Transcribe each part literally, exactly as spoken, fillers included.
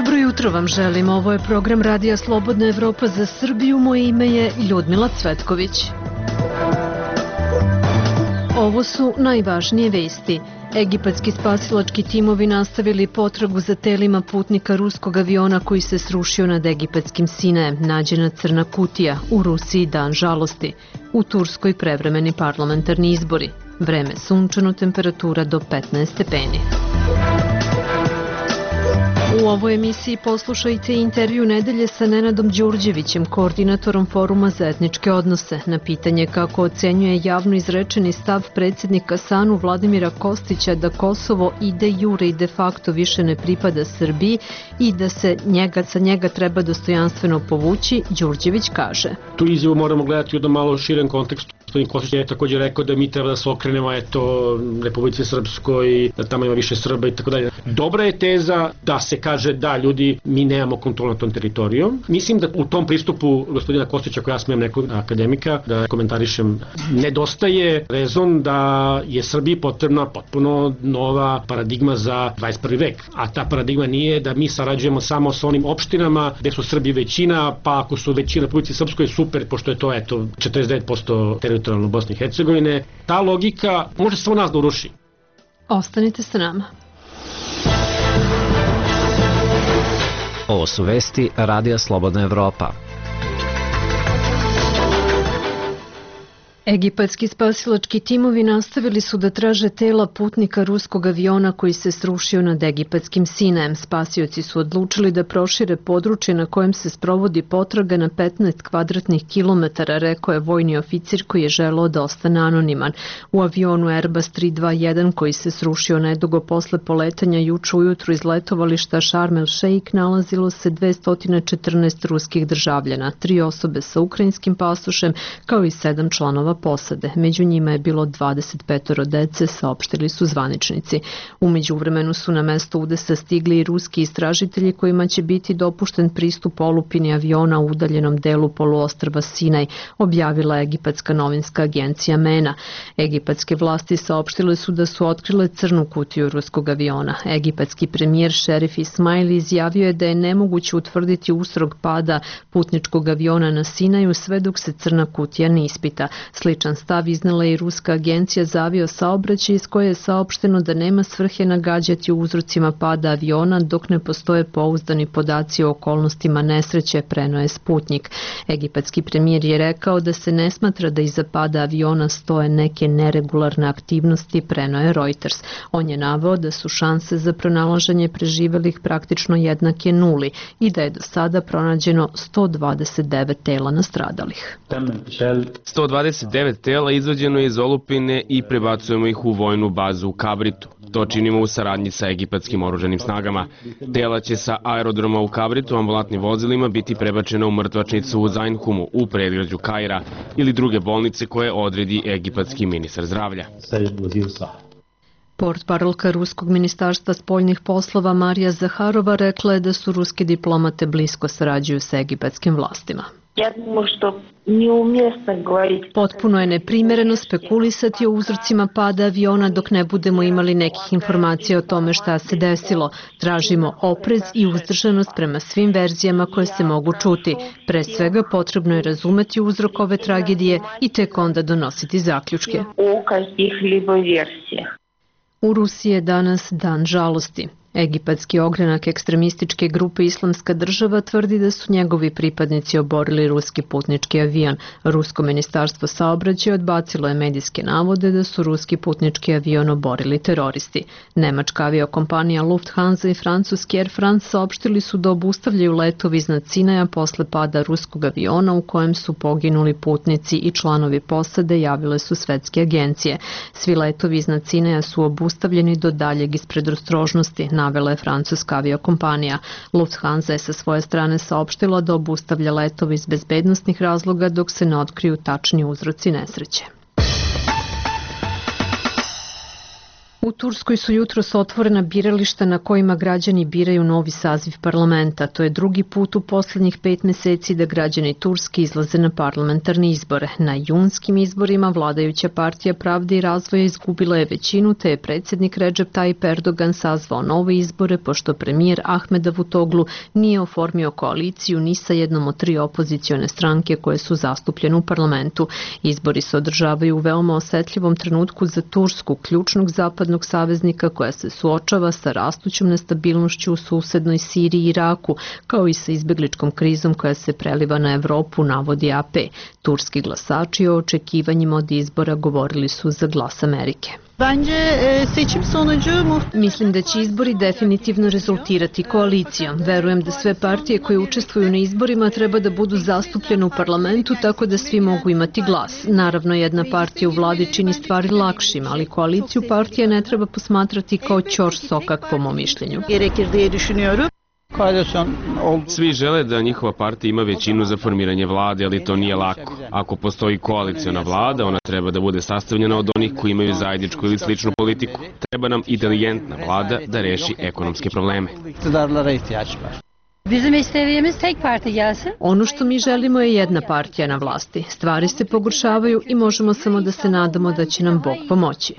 Dobro jutro vam želim, ovo je program Radija Slobodna Evropa za Srbiju, moje ime je Ljudmila Cvetković. Ovo su najvažnije vesti. Egipatski spasilački timovi nastavili potragu za telima putnika ruskog aviona koji se srušio nad egipatskim Sinajem. Nađena crna kutija, u Rusiji dan žalosti. U Turskoj prevremeni parlamentarni izbori. Vreme sunčano, temperatura do petnaest stepeni. U ovoj emisiji poslušajte intervju nedelje sa Nenadom Đurđevićem, koordinatorom Foruma za etničke odnose. Na pitanje kako ocenjuje javno izrečeni stav predsjednika SANU Vladimira Kostića da Kosovo i de jure i de facto više ne pripada Srbiji i da se njega, sa njega treba dostojanstveno povući, Đurđević kaže. Tu izjavu moramo gledati u jednom malo širem kontekstu. Gospodin Kostić je također rekao da mi treba da se okrenemo eto Republici Srpskoj, da tamo ima više Srba i tako dalje. Dobra je teza da se kaže da ljudi, mi nemamo kontrolu nad tom teritorijom. Mislim da u tom pristupu gospodina Kostića, koja ja smijem nekog akademika, da komentarišem, nedostaje rezon da je Srbiji potrebna potpuno nova paradigma za dvadeset prvi vek. A ta paradigma nije da mi sarađujemo samo sa onim opštinama gde su Srbi većina, pa ako su većina Republici Srpskoj super, pošto je to eto četrdeset devet posto teritorija Bosne i Hercegovine. Ta logika može samo nas da uruši. Ostanite sa nama. Ovo su vesti Radija Slobodna Evropa. Egipatski spasilački timovi nastavili su da traže tela putnika ruskog aviona koji se srušio nad egipatskim Sinajem. Spasioci su odlučili da prošire područje na kojem se sprovodi potraga na petnaest kvadratnih kilometara, rekao je vojni oficir koji je želeo da ostane anoniman. U avionu Airbus tri dva jedan koji se srušio nedugo posle poletanja juče ujutru iz letovališta Sharm el Sheikh nalazilo se dvesta četrnaest ruskih državljana, tri osobe sa ukrajinskim pasošem kao i sedam članova posade. Među njima je bilo dvadeset pet dece, saopštili su zvaničnici. U međuvremenu su na mesto udesa stigli i ruski istražitelji kojima će biti dopušten pristup olupini aviona u udaljenom delu poluostrva Sinaj, objavila egipatska novinska agencija MENA. Egipatske vlasti saopštile su da su otkrile crnu kutiju ruskog aviona. Egipatski premijer Šerif Ismail izjavio je da je nemoguće utvrditi uzrok pada putničkog aviona na Sinaju sve dok se crna kutija ne ispita. Sličan stav iznala je i ruska agencija za aviosaobraćaj iz koje je saopšteno da nema svrhe nagađati o uzrocima pada aviona dok ne postoje pouzdani podaci o okolnostima nesreće, preneo je Sputnik. Egipatski premijer je rekao da se ne smatra da iza pada aviona stoje neke neregularne aktivnosti, preneo je Reuters. On je naveo da su šanse za pronalaženje preživelih praktično jednake nuli i da je do sada pronađeno sto dvadeset devet tela nastradalih. sto dvadeset devet tela izvađeno je iz olupine i prebacujemo ih u vojnu bazu u Kabritu. To činimo u saradnji sa egipatskim oružanim snagama. Tela će sa aerodroma u Kabritu ambulantnim vozilima biti prebačena u mrtvačnicu u Zainhumu u predgrađu Kaira ili druge bolnice koje odredi egipatski ministar zdravlja. Portparolka Ruskog ministarstva spoljnih poslova Marija Zaharova rekla je da su ruske diplomate blisko sarađuju sa egipatskim vlastima. Potpuno je neprimereno spekulisati o uzrocima pada aviona dok ne budemo imali nekih informacija o tome šta se desilo. Tražimo oprez i uzdržanost prema svim verzijama koje se mogu čuti. Pre svega potrebno je razumeti uzrok ove tragedije i tek onda donositi zaključke. U Rusiji je danas dan žalosti. Egipatski ogranak ekstremističke grupe Islamska država tvrdi da su njegovi pripadnici oborili ruski putnički avion. Rusko ministarstvo saobraćaja odbacilo je medijske navode da su ruski putnički avion oborili teroristi. Nemačka aviokompanija Lufthansa i francuski Air France saopštili su da obustavljaju letovi iznad Sinaja posle pada ruskog aviona u kojem su poginuli putnici i članovi posade, javile su svetske agencije. Svi letovi iznad Sinaja su obustavljeni do daljeg iz predostrožnosti, navela je francuska aviokompanija. Lufthansa je sa svoje strane saopštila da obustavlja letove iz bezbednostnih razloga dok se ne otkriju tačni uzroci nesreće. U Turskoj su jutros otvorena birališta na kojima građani biraju novi saziv parlamenta. To je drugi put u poslednjih pet meseci da građani Turske izlaze na parlamentarne izbore. Na junskim izborima vladajuća partija Pravde i razvoja izgubila je većinu, te je predsjednik Recep Tayyip Erdogan sazvao nove izbore, pošto premijer Ahmed Davutoglu nije oformio koaliciju ni sa jednom od tri opozicione stranke koje su zastupljene u parlamentu. Izbori se održavaju u veoma osetljivom trenutku za Tursku, ključnog zapadnog saveznika koja se suočava sa rastućom nestabilnošću u susednoj Siriji i Iraku, kao i sa izbegličkom krizom koja se preliva na Evropu, navodi A P. Turski glasači o očekivanjima od izbora govorili su za Glas Amerike. Mislim da će izbori definitivno rezultirati koalicijom. Verujem da sve partije koje učestvuju na izborima treba da budu zastupljene u parlamentu tako da svi mogu imati glas. Naravno, jedna partija u vladi čini stvari lakšim, ali koaliciju partija ne treba posmatrati kao ćor sokak, po mom mišljenju. Svi žele da njihova partija ima većinu za formiranje vlade, ali to nije lako. Ako postoji koaliciona vlada, ona treba da bude sastavljena od onih koji imaju zajedničku ili sličnu politiku. Treba nam inteligentna vlada da reši ekonomske probleme. Ono što mi želimo je jedna partija na vlasti. Stvari se pogoršavaju i možemo samo da se nadamo da će nam Bog pomoći.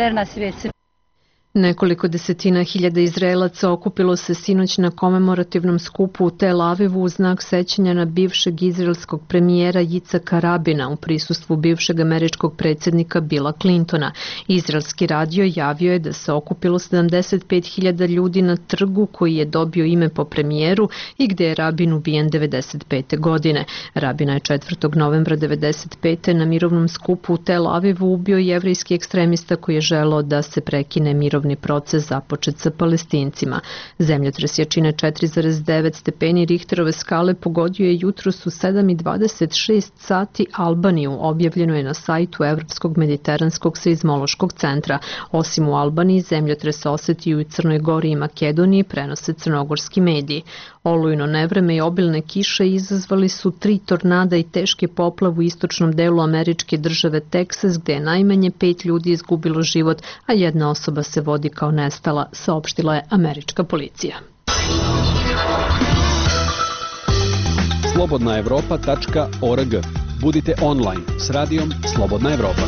Nekoliko desetina hiljada Izraelaca okupilo se sinoć na komemorativnom skupu u Tel Avivu u znak sećanja na bivšeg izraelskog premijera Jicaka Rabina u prisustvu bivšeg američkog predsjednika Billa Clintona. Izraelski radio javio je da se okupilo sedamdeset pet hiljada ljudi na trgu koji je dobio ime po premijeru i gde je Rabin ubijen devedeset pete. godine. Rabina je četvrtog novembra devedeset pete. na mirovnom skupu u Tel Avivu ubio jevrejski ekstremista koji je želeo da se prekine mirovni proces započet sa Palestincima. Zemljotres jačine četiri zarez devet stepeni Richterove skale pogodio je jutros u sedam i dvadeset šest sati Albaniju, objavljeno je na sajtu Evropskog mediteranskog seizmološkog centra. Osim u Albaniji, zemljotres osetio i u Crnoj Gori i Makedoniji, prenose crnogorski mediji. Olujno nevreme i obilne kiše izazvali su tri tornada i teške poplave u istočnom delu američke države Teksas, gde je najmanje pet ljudi izgubilo život, a jedna osoba se vodi kao nestala, saopštila je američka policija. slobodna evropa tačka org. Budite online s radijom Slobodna Evropa.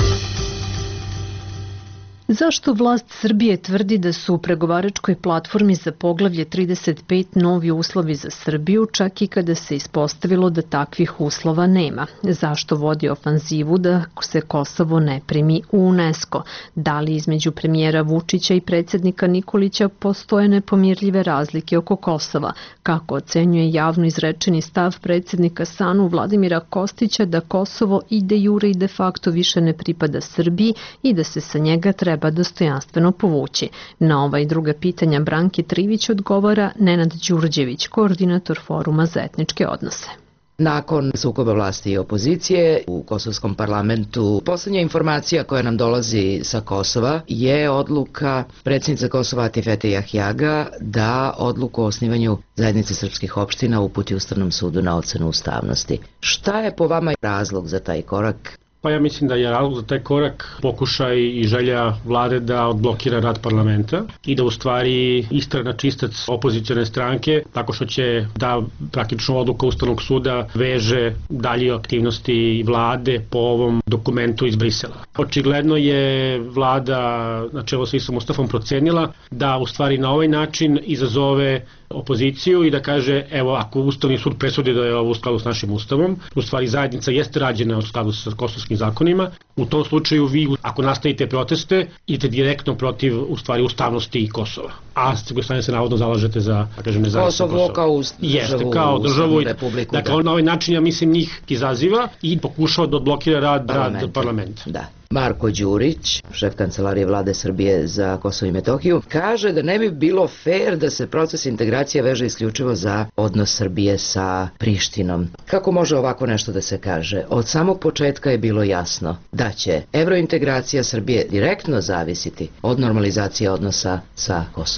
Zašto vlast Srbije tvrdi da su u pregovaračkoj platformi za poglavlje trideset pet novi uslovi za Srbiju, čak i kada se ispostavilo da takvih uslova nema? Zašto vodi ofanzivu da se Kosovo ne primi u UNESCO? Da li između premijera Vučića i predsjednika Nikolića postoje nepomirljive razlike oko Kosova? Kako ocenjuje javno izrečeni stav predsjednika SANU Vladimira Kostića da Kosovo i de jure i de facto više ne pripada Srbiji i da se sa njega treba treba dostojanstveno povući? Na ova i druga pitanja Branki Trivić odgovara Nenad Đurđević, koordinator Foruma za etničke odnose. Nakon sukoba vlasti i opozicije u kosovskom parlamentu, poslednja informacija koja nam dolazi sa Kosova je odluka predsjednice Kosova Atifete Jahjaga da odluku o osnivanju zajednice srpskih opština uputi Ustavnom sudu na ocenu ustavnosti. Šta je po vama razlog za taj korak? Pa ja mislim da je razlog za taj korak pokušaj i želja vlade da odblokira rad parlamenta i da u stvari istrana čistac opozicione stranke tako što će da praktično odluka Ustavnog suda veže dalje aktivnosti vlade po ovom dokumentu iz Brisela. Očigledno je vlada na čelu sa Isom Mustafom procenila da u stvari na ovaj način izazove opoziciju i da kaže, evo, ako Ustavni sud presudi da je ovo u skladu s našim ustavom, u stvari zajednica jeste rađena u skladu sa kosovskim zakonima, u tom slučaju vi, ako nastavite proteste, idete direktno protiv, u stvari, ustavnosti Kosova. A s druge strane se navodno zalažete za, da kažem, nezavisno Kosovo. Kosovo kao uz jeste, kao državu, republiku. Dakle, na ovaj način, ja mislim, njih izaziva i pokušava da odblokira rad, rad parlamenta. Da. Marko Đurić, šef kancelarije vlade Srbije za Kosovo i Metohiju, kaže da ne bi bilo fair da se proces integracije veže isključivo za odnos Srbije sa Prištinom. Kako može ovako nešto da se kaže? Od samog početka je bilo jasno da će evrointegracija Srbije direktno zavisiti od normalizacije odnosa sa Kosovom.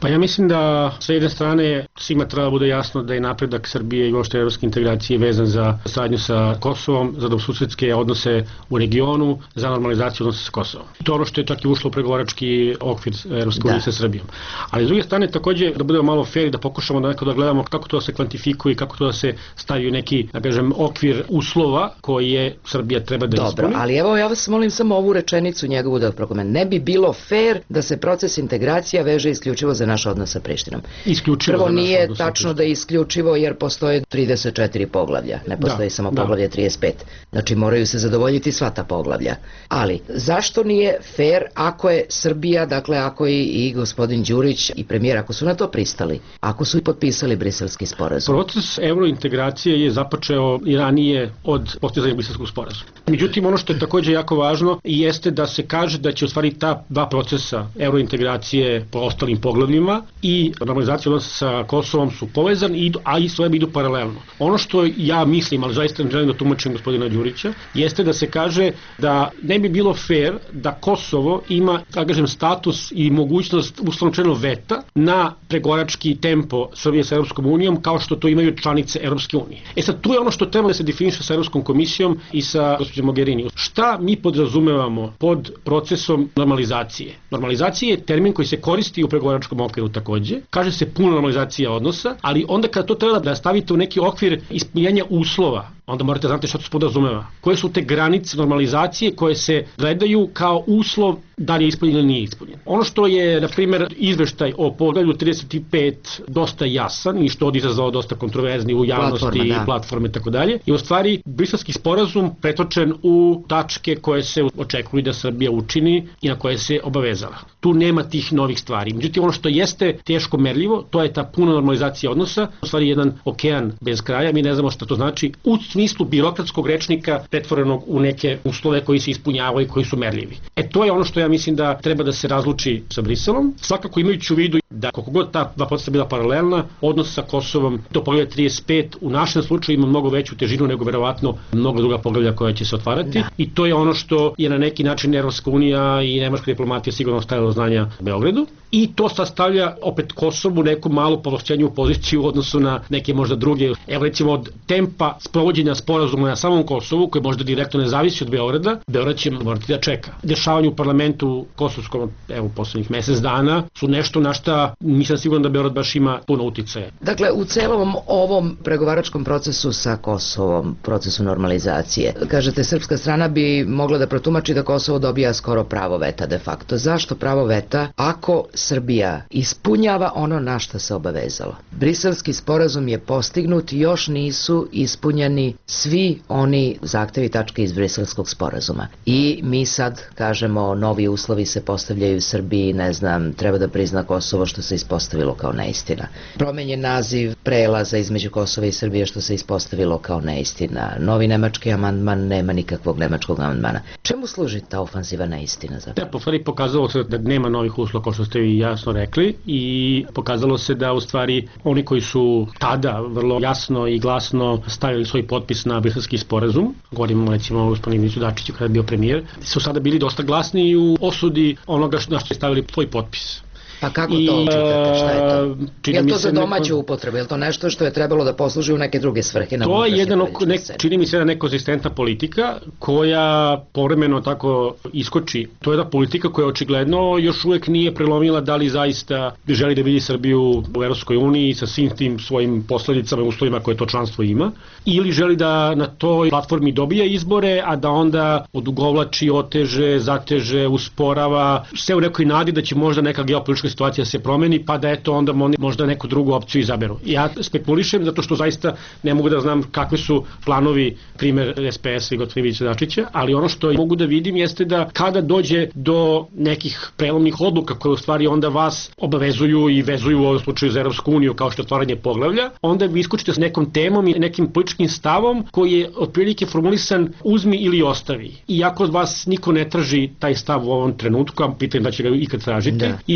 Pa ja mislim da sa jedne strane svima treba bude jasno da je napredak Srbije i uopšte evropske integracije vezan za saradnju sa Kosovom, za dobrosusedske odnose u regionu, za normalizaciju odnosa sa Kosovom. To je ono što je čak i ušlo u pregovarački okvir Evropske unije sa Srbijom. Ali s druge strane takođe da budemo malo fair i da pokušamo da nekako da gledamo kako to da se kvantifikuje i kako to da se stavi u neki, da kažem, okvir uslova koji je Srbija treba da ispuni. Dobro, ali evo ja vas molim samo ovu rečenicu njegovu da prokomentujem. Ne bi bilo fair da se proces integracija veže isključivo za naš odnos sa Prištinom. Isključivo Prvo za naš nije odnos sa tačno da je isključivo jer postoje trideset četiri poglavlja, ne postoji da, samo da. poglavlje trideset pet. Znači moraju se zadovoljiti sva ta poglavlja. Ali zašto nije fair ako je Srbija, dakle ako i, i gospodin Đurić i premijer, ako su na to pristali, ako su i potpisali briselski sporazum? Proces eurointegracije je započeo i ranije od postizanja briselskog sporazuma. Međutim, ono što je takođe jako važno jeste da se kaže da će u stvari ta dva procesa eurointegracije po ostalim poglavljima i normalizacija odnosa sa Kosovom su povezani, a i svoje idu paralelno. Ono što ja mislim, ali zaista ne želim da tumačim gospodina Đurića, jeste da se kaže da ne bi bilo fair da Kosovo ima, da kažem, status i mogućnost uslovno rečeno veta na pregovarački tempo Srbije sa Evropskom unijom kao što to imaju članice Evropske unije. E sad, tu je ono što treba da se definiše sa Evropskom komisijom i sa gospođom Mogherini. Šta mi podrazumevamo pod procesom normalizacije? Normalizacija je termin koji se koristi u pregovaračkom okviru takođe. Kaže se puna normalizacija odnosa, ali onda kada to treba da stavite u neki okvir ispunjenja uslova, onda morate znati šta to se podrazumeva. Koje su te granice normalizacije koje se gledaju kao uslov da li je ispunjen ili nije ispunjen. Ono što je, na primjer, izveštaj o poglavlju trideset pet dosta jasan i što je izazvao dosta kontroverzni u javnosti, platforme, da. platforme i tako dalje, je u stvari briselski sporazum pretočen u tačke koje se očekuju da Srbija učini i na koje se obavezala. Tu nema tih novih stvari. Međutim, ono što jeste teško merljivo, to je ta puna normalizacija odnosa, u stvari jedan okean bez kraja, mi ne znamo šta to znači, u smislu birokratskog rečnika pretvorenog u neke uslove koji se ispunjavaju i koji su merljivi. E to je ono što ja mislim da treba da se razluči sa Briselom, svakako imajući u vidu da koliko god ta dva procesa bila paralelna, odnos sa Kosovom do poglavlja trideset pet u našem slučaju ima mnogo veću težinu nego verovatno mnogo druga poglavlja koja će se otvarati da. I to je ono što je na neki način Evropska unija i nemačka diplomatija sigurno stavila znanja Beogradu i to sastavlja opet Kosovu neku malu povlašćenju poziciju u odnosu na neke možda druge, evo recimo od tempa sprovođenja sporazuma na samom Kosovu koji možda direktno ne zavisi od Beograda, Beograd će morati da čeka. Dešavanje u parlamentu kosovskom, evo poslednjih mesec dana su nešto na šta nisam siguran da Beograd baš ima puno uticaja. Dakle, u celom ovom pregovaračkom procesu sa Kosovom, procesu normalizacije, kažete srpska strana bi mogla da protumači da Kosovo dobija skoro pravo veta de facto. Zašto pravo veta ako Srbija ispunjava ono na šta se obavezala? Briselski sporazum je postignut, još nisu ispunjeni svi oni zahtevi tačke iz Briselskog sporazuma. I mi sad kažemo novi uslovi se postavljaju Srbiji, ne znam, treba da prizna Kosovo što se ispostavilo kao neistina. Promenjen naziv prelaza između Kosova i Srbije što se ispostavilo kao neistina. Novi nemački amandman, nema nikakvog nemačkog amandmana. Čemu služi ta ofanziva neistina? Da, po stvari pokazalo se da nema novih uslova kao što ste vi jasno rekli i pokazalo se da u stvari oni koji su tada vrlo jasno i glasno stavili svoj potpis na briselski sporazum, govorimo recimo o gospodinu Iviću Dačiću kada je bio premijer, su sada bili dosta glasni u osudi onoga na što je stavili svoj potpis. Pa kako to očitate, šta je to? Je li to za domaću upotrebu, je li to nešto što je trebalo da posluži u neke druge svrhe? To je jedan, nek, čini mi se jedna nekonzistentna politika koja povremeno tako iskoči. To je jedna politika koja očigledno još uvek nije prelomila da li zaista želi da vidi Srbiju u Evropskoj uniji sa svim tim svojim posledicama i uslovima koje to članstvo ima, ili želi da na toj platformi dobije izbore, a da onda odugovlači, oteže, zateže, usporava, sve u nekoj nadi da će možda neka geopolitička situacija se promeni, pa da eto onda možda neku drugu opciju izaberu. Ja spekulišem zato što zaista ne mogu da znam kakvi su planovi, primer S P S i gospodina Ivića Dačića, ali ono što mogu da vidim jeste da kada dođe do nekih prelomnih odluka koje u stvari onda vas obavezuju i vezuju u ovom slučaju za Evropsku uniju kao što je otvaranje poglavlja, onda vi iskočite s nekom temom i nekim političkim stavom koji je otprilike formulisan uzmi ili ostavi. I ako od vas niko ne traži taj stav u ovom trenutku, a pitam da će ga ikad tražiti, da. I vi onda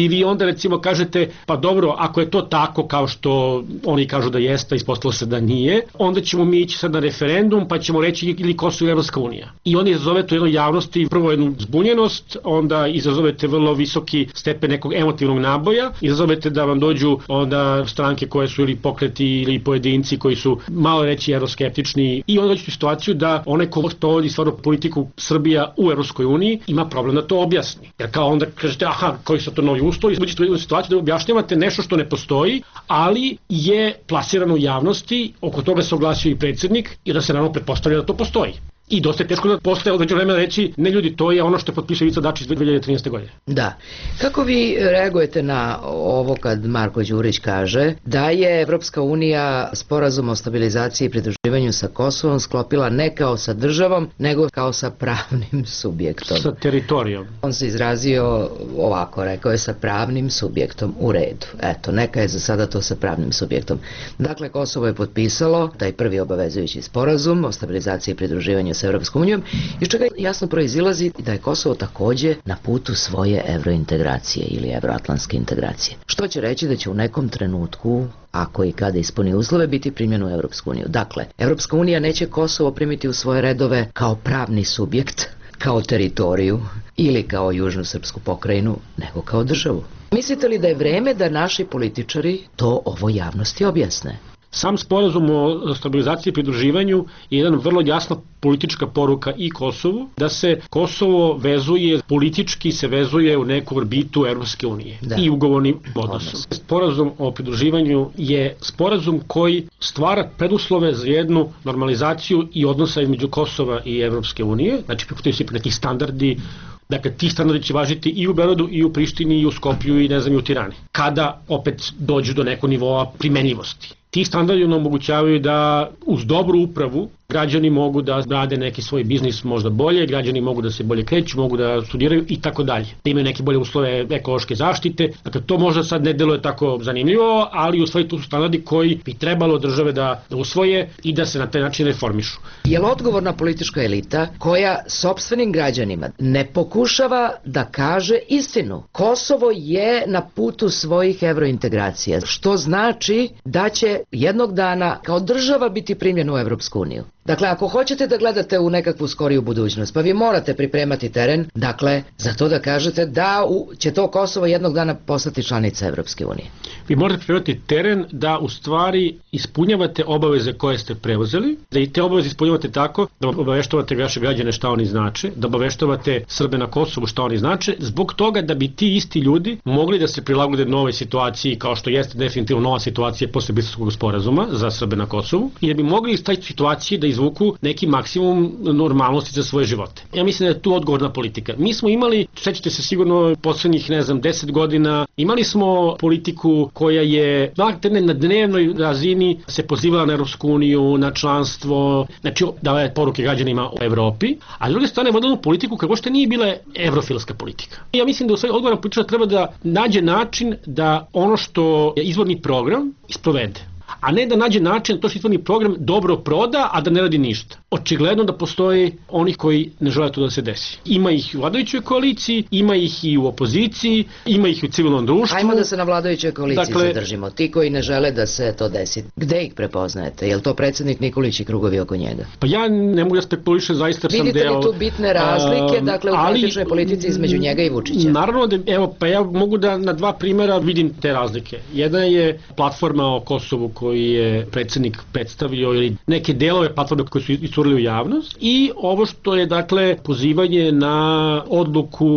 onda recimo kažete, pa dobro, ako je to tako kao što oni kažu da jeste, ispostavilo se da nije, onda ćemo mi ići sad na referendum, pa ćemo reći ili Kosovo i Evropska unija. I oni izazove to jednoj javnosti, prvo jednu zbunjenost, onda izazovete vrlo visoki stepen nekog emotivnog naboja, izazovete da vam dođu onda stranke koje su ili pokreti ili pojedinci koji su malo reći euroskeptični i onda dođete u situaciju da onaj ko vodi stvarno politiku Srbija u Evropskoj uniji ima problem da to objasni. Jer kao onda kažete, aha, koji su to novi uslovi, dođete u jednu situaciju da objašnjavate nešto što ne postoji, ali je plasirano u javnosti, oko toga se oglasio i predsjednik i da se naravno pretpostavlja da to postoji. I dosta je teško da posle određeno vremena reći, ne ljudi, to je ono što je potpisao Ivica Dačić dve hiljade trinaeste. godine. Da. Kako vi reagujete na ovo kad Marko Đurić kaže da je Evropska unija sporazum o stabilizaciji i pridruživanju sa Kosovom sklopila ne kao sa državom, nego kao sa pravnim subjektom? Sa teritorijom. On se izrazio ovako, rekao je sa pravnim subjektom, u redu. Eto, neka je za sada to sa pravnim subjektom. Dakle, Kosovo je potpisalo taj prvi obavezujući sporazum o stabilizaciji i pridruživanju sa Evropskom unijom, iz čega jasno proizilazi da je Kosovo takođe na putu svoje evrointegracije ili evroatlantske integracije. Što će reći da će u nekom trenutku, ako i kada ispuni uslove, biti primljeno u Evropsku uniju. Dakle, Evropska unija neće Kosovo primiti u svoje redove kao pravni subjekt, kao teritoriju ili kao južnu srpsku pokrajinu, nego kao državu. Mislite li da je vreme da naši političari to ovo javnosti objasne? Sam sporazum o stabilizaciji i pridruživanju je jedan vrlo jasna politička poruka i Kosovu, da se Kosovo vezuje, politički se vezuje u neku orbitu Evropske unije da. I ugovornim odnosom. Sporazum o pridruživanju je sporazum koji stvara preduslove za jednu normalizaciju i odnosa između Kosova i Evropske unije, znači prihvataju se nekih standardi. Dakle, ti standardi će važiti i u Beogradu, i u Prištini, i u Skopju, i ne znam, i u Tirani. Kada opet dođu do nekog nivoa primenjivosti. Ti standardi nam omogućavaju da uz dobru upravu građani mogu da rade neki svoj biznis možda bolje, građani mogu da se bolje kreću, mogu da studiraju i tako dalje. Da imaju neke bolje uslove ekološke zaštite. Dakle, to možda sad ne deluje tako zanimljivo, ali u stvari tu su standardi koji bi trebalo države da usvoje i da se na taj način reformišu. Je li odgovorna politička elita koja sopstvenim građanima ne pokušava da kaže istinu? Kosovo je na putu svojih evrointegracija, što znači da će jednog dana kao država biti primljena u Evropsku uniju. Dakle, ako hoćete da gledate u nekakvu skoriju budućnost, pa vi morate pripremati teren, dakle, za to da kažete da u, će to Kosovo jednog dana postati članica Evropske unije. Vi morate pripremati teren da u stvari ispunjavate obaveze koje ste preuzeli, da i te obaveze ispunjavate tako da obaveštavate vaše građane šta oni znače, da obaveštavate Srbe na Kosovu šta oni znače, zbog toga da bi ti isti ljudi mogli da se prilagode nove situaciji, kao što jeste definitivno nova situacija posle Briselskog sporazuma za Srbe na Kosovu, i da bi mogli iz taj situacije da izvuku neki maksimum normalnosti za svoje živote. Ja mislim da je tu odgovorna politika. Mi smo imali, sećate se sigurno poslednjih, ne znam, deset godina, imali smo politiku koja je na dnevnoj razini se pozivala na Evropsku uniju, na članstvo, znači davala poruke građanima o Evropi, a s druge strane vodila politiku kako što nije bila evrofilska politika. Ja mislim da u svoj odgovorna politika treba da nađe način da ono što je izvorni program isprovede, a ne da nađe način da to što izvorni program dobro proda, a da ne radi ništa. Očigledno da postoji onih koji ne žele to da se desi. Ima ih u vladajućoj koaliciji, ima ih i u opoziciji, ima ih i u civilnom društvu. Ajmo da se na vladajućoj koaliciji dakle, zadržimo. Ti koji ne žele da se to desi, gde ih prepoznajete? Je li to predsjednik Nikolić i krugovi oko njega? Pa ja ne mogu da spekulišem, zaista sam deo... Vidite li tu bitne razlike, um, dakle, u praktičnoj politici između njega i Vučića? Naravno da, evo, pa ja mogu da na dva primjera vidim te razlike. Jedna je platforma o Kosovu koji je predsjednik predstavio ili neke delove platforme koje su iscurili u javnost i ovo što je dakle pozivanje na odluku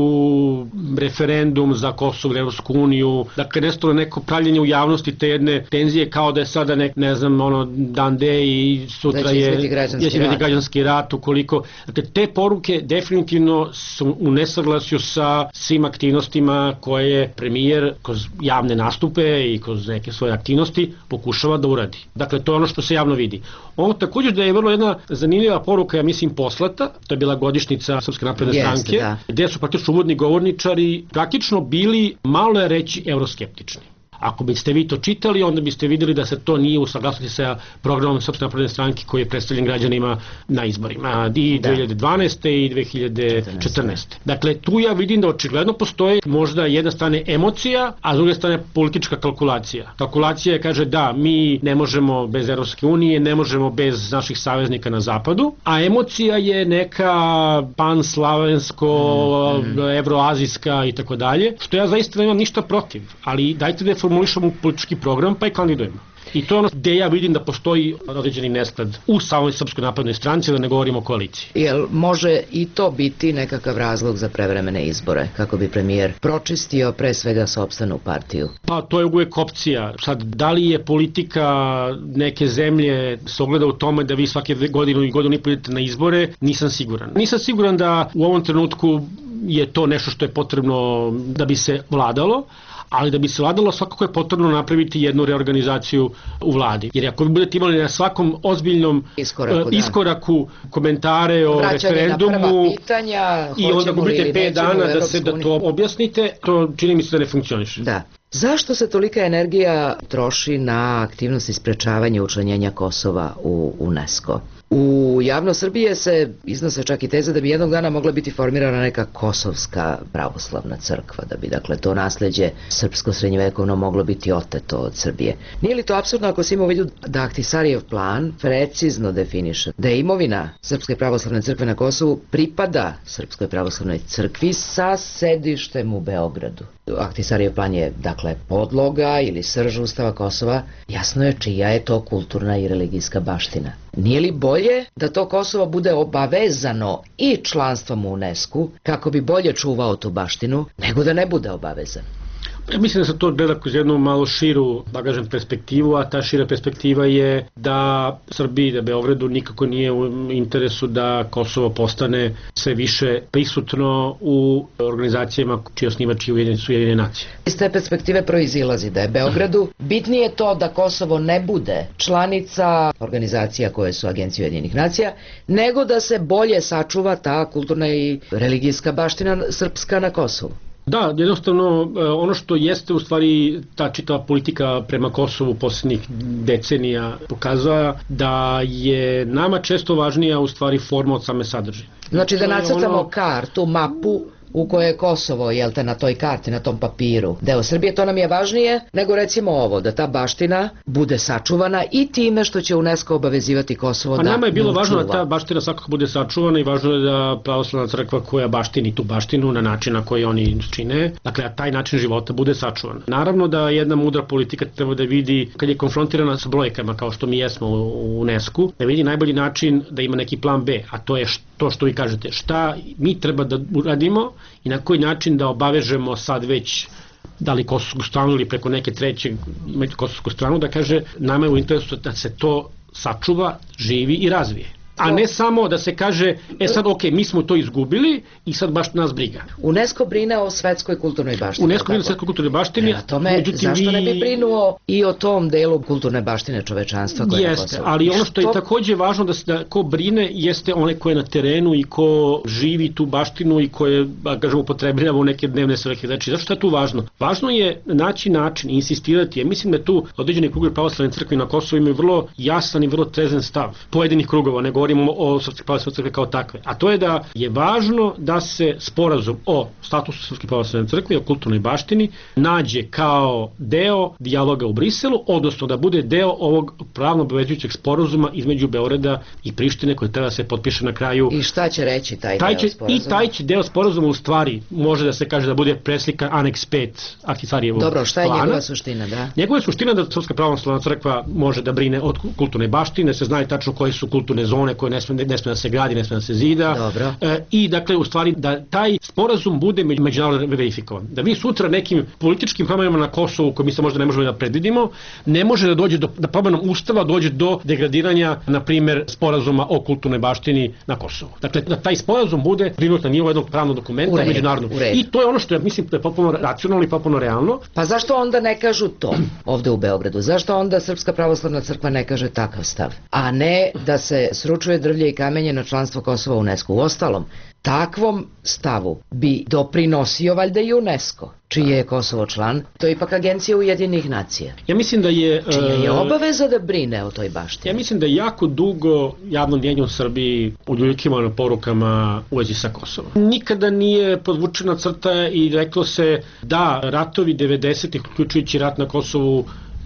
referendum za Kosovo i Evropsku uniju, dakle nestalo neko pravljenje u javnosti te jedne tenzije kao da je sada nek, ne znam, ono dan D i sutra da je građanski, rat. građanski rat ukoliko, dakle te poruke definitivno su u nesaglasju sa svim aktivnostima koje je premijer kroz javne nastupe i kroz neke svoje aktivnosti pokušava da uradi. Dakle, to je ono što se javno vidi. Ono također da je vrlo jedna zanimljiva poruka, ja mislim, poslata, to je bila godišnjica Srpske napredne stranke, da. Gde su praktično uvodni govorničari praktično bili, malo je reći, euroskeptični. Ako biste vi to čitali, onda biste videli da se to nije u saglasnosti sa programom Srpske napredne stranke koji je predstavljen građanima na izborima i dve hiljade dvanaeste. i dve hiljade četrnaeste. Dakle, tu ja vidim da očigledno postoje možda jedna strane emocija, a s druge strane politička kalkulacija. Kalkulacija kaže da mi ne možemo bez Evropske unije, ne možemo bez naših saveznika na zapadu, a emocija je neka panslavensko, mm, mm. evroazijska i tako dalje, što ja zaista nemam ništa protiv, ali dajte da formulišemo politički program pa i kandidujemo. I to je ono gde ja vidim da postoji određeni nesklad u samoj Srpskoj naprednoj stranci, da ne govorimo o koaliciji. Jel može i to biti nekakav razlog za prevremene izbore, kako bi premijer pročistio pre svega sopstvenu partiju? Pa to je uvijek opcija. Sad, da li je politika neke zemlje se ogleda u tome da vi svake godinu i godinu i pol idete na izbore, nisam siguran. Nisam siguran da u ovom trenutku je to nešto što je potrebno da bi se vladalo, ali da bi se vladalo svakako je potrebno napraviti jednu reorganizaciju u vladi. Jer ako vi budete imali na svakom ozbiljnom iskoraku, iskoraku komentare o vraćanje referendumu pitanja, i onda gubite pet dana da se da to objasnite, to čini mi se da ne funkcioniše. Da. Zašto se tolika energija troši na aktivnosti sprečavanja učlanjenja Kosova u UNESCO? U javno Srbije se iznose čak i teze da bi jednog dana mogla biti formirana neka kosovska pravoslavna crkva, da bi dakle to nasleđe srpsko-srednjevekovno moglo biti oteto od Srbije. Nije li to apsurdno ako se ima u vidu da Ahtisarijev plan precizno definiše da je imovina Srpske pravoslavne crkve na Kosovu pripada Srpskoj pravoslavnoj crkvi sa sedištem u Beogradu? Ahtisarijev plan je dakle podloga ili srž Ustava Kosova, jasno je čija je to kulturna i religijska baština. Nije li bolje da to Kosovo bude obavezano i članstvom u UNESCO kako bi bolje čuvao tu baštinu, nego da ne bude obavezan? Ja mislim da se to gleda kroz jednu malo širu, da kažem, perspektivu, a ta šira perspektiva je da Srbiji, da Beogradu nikako nije u interesu da Kosovo postane sve više prisutno u organizacijama čiji osnivači su Ujedinjene nacije. Iz te perspektive proizilazi da je Beogradu bitnije to da Kosovo ne bude članica organizacija koje su Agencije Ujedinjenih nacija, nego da se bolje sačuva ta kulturna i religijska baština srpska na Kosovu. Da, jednostavno ono što jeste u stvari ta čitava politika prema Kosovu posljednjih decenija pokazala da je nama često važnija u stvari forma od same sadržine. Znači da nacrtamo ono... kartu, mapu u kojoj je Kosovo, jel te, na toj karti, na tom papiru, deo Srbije, to nam je važnije nego recimo ovo, da ta baština bude sačuvana i time što će UNESCO obavezivati Kosovo da nju čuva. A nama je bilo važno da ta baština svakako bude sačuvana i važno je da pravoslavna crkva koja baštini tu baštinu na način na koji oni čine, dakle, a taj način života bude sačuvan. Naravno da jedna mudra politika treba da vidi, kad je konfrontirana sa brojkama kao što mi jesmo u UNESCO, da vidi najbolji način da ima neki plan B, a to je to što vi kažete, šta mi treba da uradimo i na koji način da obavežemo sad već da li kosovsku stranu ili preko neke treće kosovsku stranu, da kaže nama je u interesu da se to sačuva, živi i razvije. A ne samo da se kaže, e sad ok, mi smo to izgubili i sad baš nas briga. UNESCO brine o svetskoj kulturnoj baštini. UNESCO brine o svetskoj kulturnoj baštini. Prema tome, zašto ne bi brinuo i o tom delu kulturne baštine čovečanstva koje je na Kosovu? Jeste, ali ono što je takođe važno da se da ko brine jeste onaj ko je na terenu i ko živi tu baštinu i ko je, da kažemo, upotrebljava u neke dnevne svrhe. Znači, zašto je tu važno? Važno je naći način, insistirati. Ja mislim da tu određeni krugovi pravoslavne crkve na Kosovu imaju vrlo jasan i vrlo trezan stav pojedinih krugova, nego o Srpske pravoslavne crkve kao takve. A to je da je važno da se sporazum o statusu Srpske pravoslavne crkve i o kulturnoj baštini nađe kao deo dijaloga u Briselu, odnosno da bude deo ovog pravno obavezujućeg sporazuma između Beograda i Prištine koji treba da se potpiše na kraju. I šta će reći taj, taj deo će, sporazuma? I taj će deo sporazuma u stvari može da se kaže da bude preslika aneks pet Ahtisarijevog plana. Dobro, šta je njegova suština? Da? Njegova suština da Srpska pravoslavna crkva može da brine od kulturne baštine, se zna tačno koje su kulturne zone koje ne sme, ne sme da se gradi, ne sme da se zida. E, i dakle u stvari da taj sporazum bude međunarodno verifikovan. Da vi sutra nekim političkim promenama na Kosovu koje mi se možda ne možemo da predvidimo, ne može da dođe do da promenom ustava dođe do degradiranja na primer sporazuma o kulturnoj baštini na Kosovu. Dakle da taj sporazum bude prinut na nivo jednog pravnog dokumenta međunarodnog. I to je ono što ja mislim da je potpuno racionalno i potpuno realno. Pa zašto onda ne kažu to ovde u Beogradu? Zašto onda Srpska pravoslavna crkva ne kaže takav stav? A ne da se sručuje upućuje drvlje i kamenje na članstvo Kosova u UNESCO. U ostalom, takvom stavu bi doprinosio valjda i UNESCO, čiji je Kosovo član, to je ipak agencija Ujedinjenih nacija. Ja mislim da je... Čija je obaveza da brine o toj baštini? Ja mislim da je jako dugo javno mnjenje u Srbiji uljuljkivano na porukama u vezi sa Kosovom. Nikada nije podvučena crta i reklo se da ratovi devedesetih, uključujući rat na Kosovu,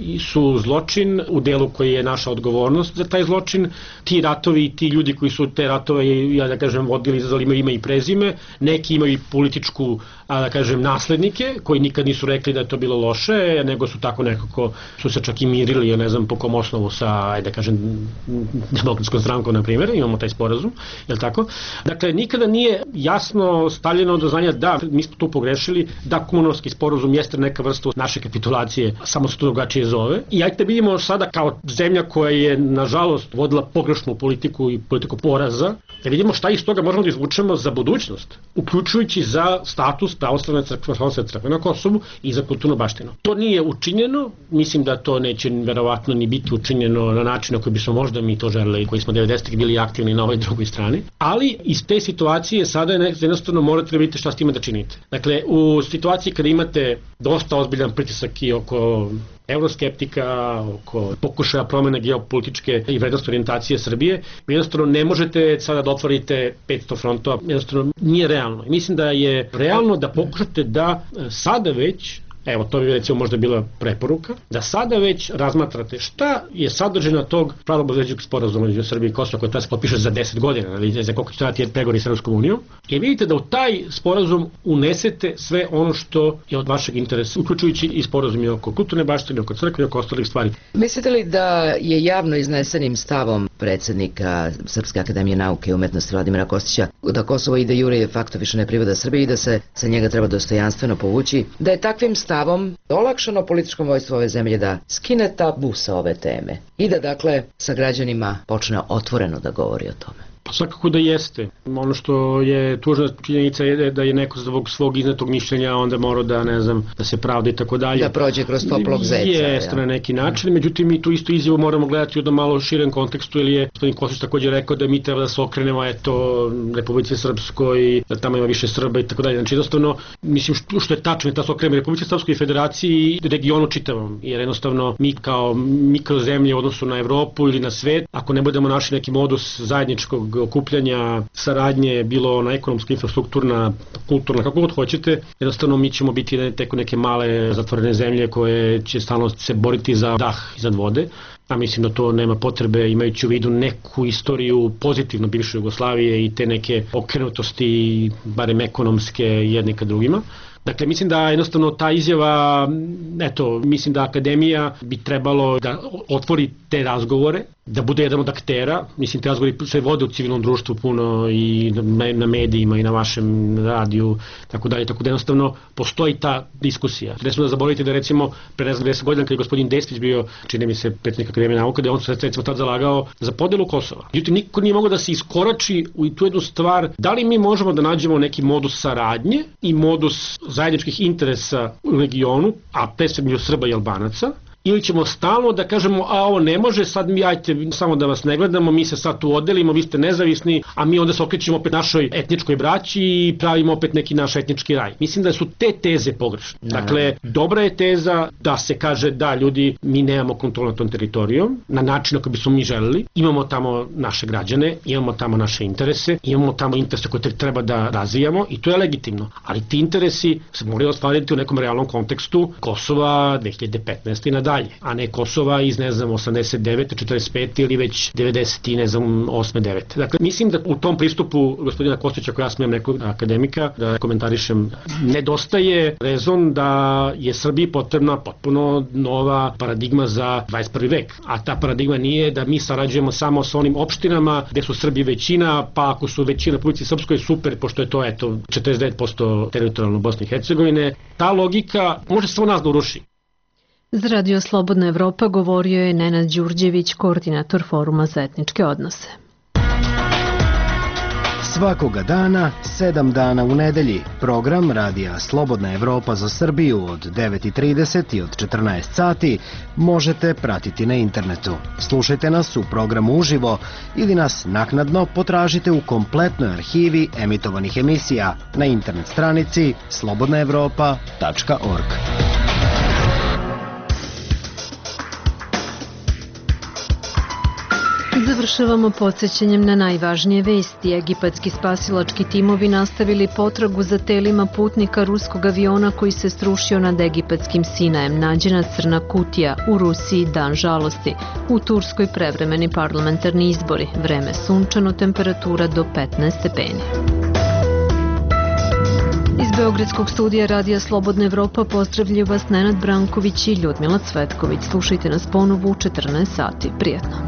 su zločin u delu koji je naša odgovornost za taj zločin. Ti ratovi i ti ljudi koji su te ratove, ja da kažem, vodili, izazvali imaju ime i prezime, neki imaju i političku, a da kažem, naslednike koji nikad nisu rekli da je to bilo loše, nego su tako nekako, su se čak i mirili, ja ne znam po kom osnovu sa, ajde da kažem, Demokratskom strankom, na primjer, imamo taj sporazum, je li tako? Dakle, nikada nije jasno stavljeno do znanja da mi smo tu pogrešili, da Kumanovski sporazum jeste neka vrsta naše kapitulacije, samo se to drugačije zove. I ajte vidimo sada kao zemlja koja je, nažalost, vodila pogrešnu politiku i politiku poraza, da vidimo šta iz toga možemo da izvučemo za budućnost, uključujući za status pravoslavne crkve, pravoslavne crkve na Kosovu i za kulturnu baštinu. To nije učinjeno, mislim da to neće verovatno ni biti učinjeno na način na koji bismo možda mi to želeli, koji smo devedesetih bili aktivni na ovoj drugoj strani, ali iz te situacije sada jednostavno morate da vidite šta s time da činite. Dakle, u situaciji kada imate dosta ozbiljan pritisak i oko euroskeptika, oko pokušaja promene geopolitičke i vrednostne orijentacije Srbije, vi jednostavno ne možete sada da otvorite petsto frontova, jednostavno nije realno. Mislim da je realno da pokušate da sada već, evo to bi recimo možda bila preporuka, da sada već razmatrate šta je sadržina tog pravno-obavezujućeg sporazuma između Srbije i Kosova koji treba se potpiše za deset godina, ili za koliko će trajati pregovori sa Evropskom unijom, i vidite da u taj sporazum unesete sve ono što je od vašeg interesa, uključujući i sporazum i oko kulturne baštine, oko crkve i oko ostalih stvari. Mislite li da je javno iznesenim stavom predsednika Srpske akademije nauke i umetnosti Vladimira Kostića da Kosovo ide jure de facto više ne pripada Srbiji i da se sa njega treba dostojanstveno povući, da je takvim stavom olakšano političkom vojstvu ove zemlje da skine tabu sa ove teme i da dakle sa građanima počne otvoreno da govori o tome? Pa svakako da jeste. Ono što je tužna činjenica je da je neko zbog svog iznetog mišljenja onda morao da, ne znam, da se pravda i tako dalje. Da prođe kroz toplog zeca. Jeste na neki način, međutim mi tu isto izjavu moramo gledati u jednom malo širem kontekstu, jer je gospodin Kostić također rekao da mi treba da se okrenemo eto Republici Srpskoj, da tamo ima više Srba i tako dalje. Znači jednostavno, mislim što, što je tačno, da se okrenemo Republici Srpskoj i Federaciji i regionu čitavom, jer jednostavno mi kao mikrozemlje u odnosu na Evropu ili na svet, ako ne budemo našli neki modus zajedničkog okupljanja, saradnje, bilo na ekonomska, infrastrukturna, kulturna, kako god hoćete, jednostavno mi ćemo biti teko neke male zatvorene zemlje koje će stalno se boriti za dah iznad vode, a mislim da to nema potrebe imajući u vidu neku istoriju pozitivno bivše Jugoslavije i te neke okrenutosti, barem ekonomske, jedni ka drugima. Dakle, mislim da jednostavno ta izjava, eto, mislim da akademija bi trebalo da otvori te razgovore, da bude jedan od aktera, mislim te razgovori se vode u civilnom društvu puno i na medijima i na vašem radiju, tako dalje, tako da jednostavno postoji ta diskusija. Ne smo da zaboravite da recimo pre ne znam deset godina kada je gospodin Destić bio, čini mi se predsjednik Akademije nauka, da je on se recimo tad zalagao za podelu Kosova. Međutim, niko nije mogao da se iskorači u tu jednu stvar, da li mi možemo da nađemo neki modus saradnje i modus zajedničkih interesa u regionu, a predstavljaju Srba i Albanaca, ili ćemo stalno da kažemo, a ovo ne može, sad mi ajte samo da vas ne gledamo, mi se sad tu odelimo, vi ste nezavisni, a mi onda se okrećemo opet našoj etničkoj braći i pravimo opet neki naš etnički raj. Mislim da su te teze pogrešne. Dakle, dobra je teza da se kaže da ljudi, mi nemamo kontrol nad tom teritorijom, na način na koji bismo mi želeli, imamo tamo naše građane, imamo tamo naše interese, imamo tamo interese koje treba da razvijamo i to je legitimno. Ali ti interesi se moraju ostvariti u nekom realnom kontekstu Kosova dve hiljade petnaeste i nadalje, a ne Kosova iz, ne znam, osamdeset devete, četrdeset pete ili već devedeset, ne znam, osme, devete. Dakle, mislim da u tom pristupu gospodina Kostića, koja ja smijem nekog akademika da komentarišem, nedostaje rezon da je Srbiji potrebna potpuno nova paradigma za dvadeset prvi vek. A ta paradigma nije da mi sarađujemo samo sa onim opštinama gde su Srbi većina, pa ako su većina Republici Srpskoj super, pošto je to eto četrdeset devet posto teritorijalno Bosne i Hercegovine. Ta logika može samo nas da uruši. Za Radio Slobodna Evropa govorio je Nenad Đurđević, koordinator Foruma za etničke odnose. Svakoga dana, sedam dana u nedelji, program Radija Slobodna Evropa za Srbiju od devet i trideset i od četrnaest sati možete pratiti na internetu. Slušajte nas u programu uživo ili nas naknadno potražite u kompletnoj arhivi emitovanih emisija na internet stranici slobodna evropa tačka org. Završavamo podsjećanjem na najvažnije vesti. Egipatski spasilački timovi nastavili potragu za telima putnika ruskog aviona koji se srušio nad egipatskim Sinajem. Nađena crna kutija. U Rusiji dan žalosti. U Turskoj prevremeni parlamentarni izbori. Vreme sunčano, temperatura do petnaest stepeni. Iz Beogradskog studija Radija Slobodna Evropa pozdravljaju vas Nenad Branković i Ljudmila Cvetković. Slušajte nas ponovo u četrnaest sati. Prijetno.